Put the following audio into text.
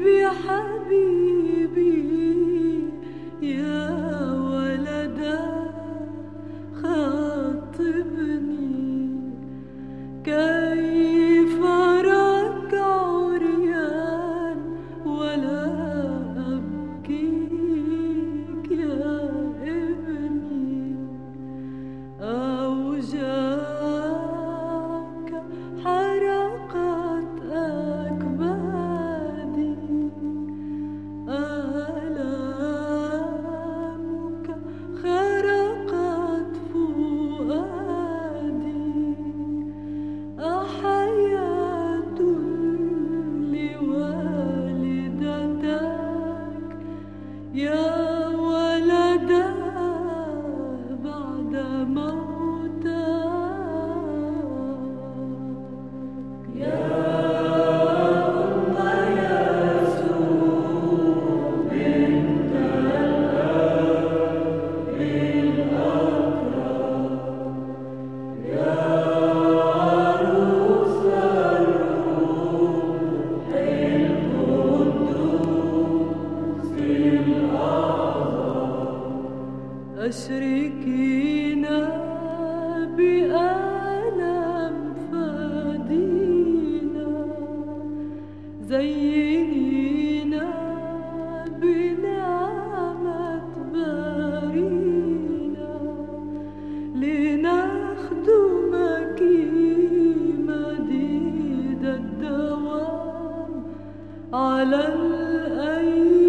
يا حبيبي يا ولدا خاطبني كيف أراك عريان ولا أبكيك يا ابني أوجاعك حرقت أكبادي آلامك خرقت فؤادي أحياة لوالدتك يا ولدا بعد موتك يا أم يسوع بنت الأب الأكرم يا عروس الروح القدوس الأعظم أشركينا بألم فادينا زينينا بنعمة بارينا لنخدمك مديد الدوام على الأيام